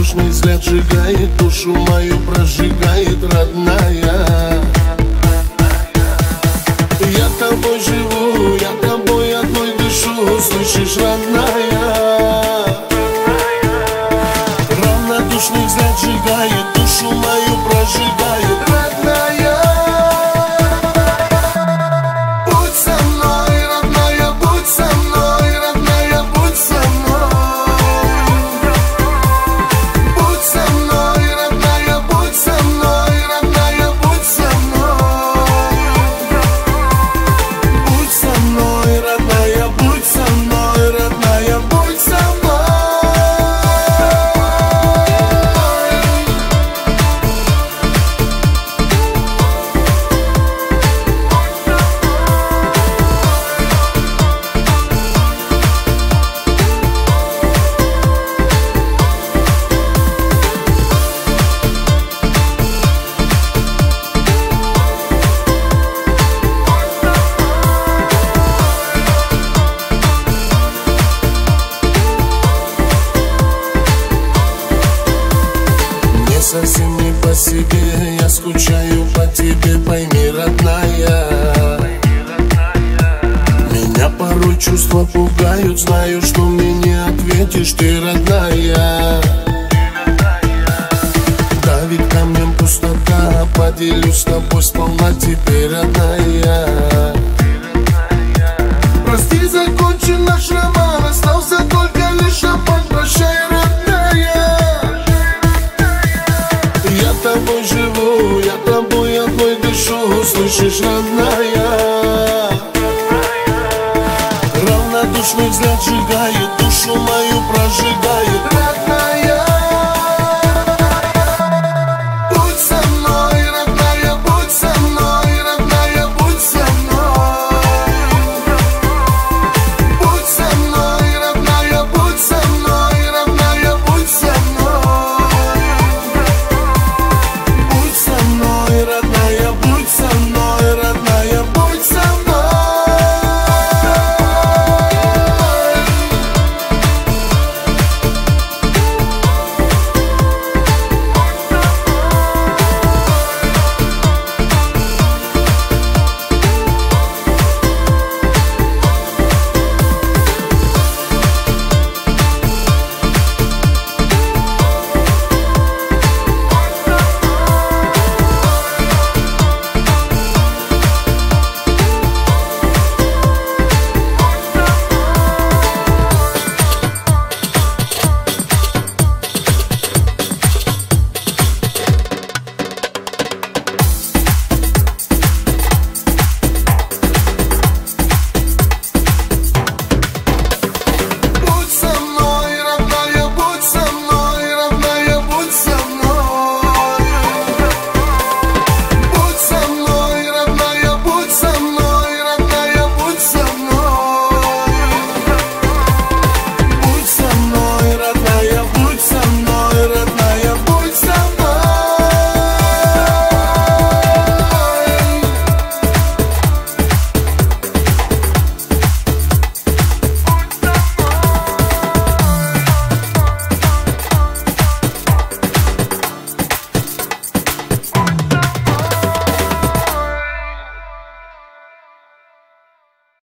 Равнодушный взгляд сжигает, душу мою прожигает, родная. Я тобой живу, я тобой одной дышу, слышишь, родная? Равнодушный взгляд сжигает, душу мою прожигает, родная. Будь со мной, родная, будь со мной, родная, будь со мной. Будь со мной, родная, будь со мной, родная, будь со мной. Будь со мной, родная, будь со мной, родная, будь со мной. Совсем не по себе, я скучаю по тебе, пойми, родная. Меня порой чувства пугают, знаю, что мне не ответишь ты, родная. Давит камнем пустота, поделюсь с тобой сполна теперь, родная. Прости, закончен наш роман, остался только лишь обман, прощай, родная. Я тобой живу, я тобой одной дышу, слышишь, родная?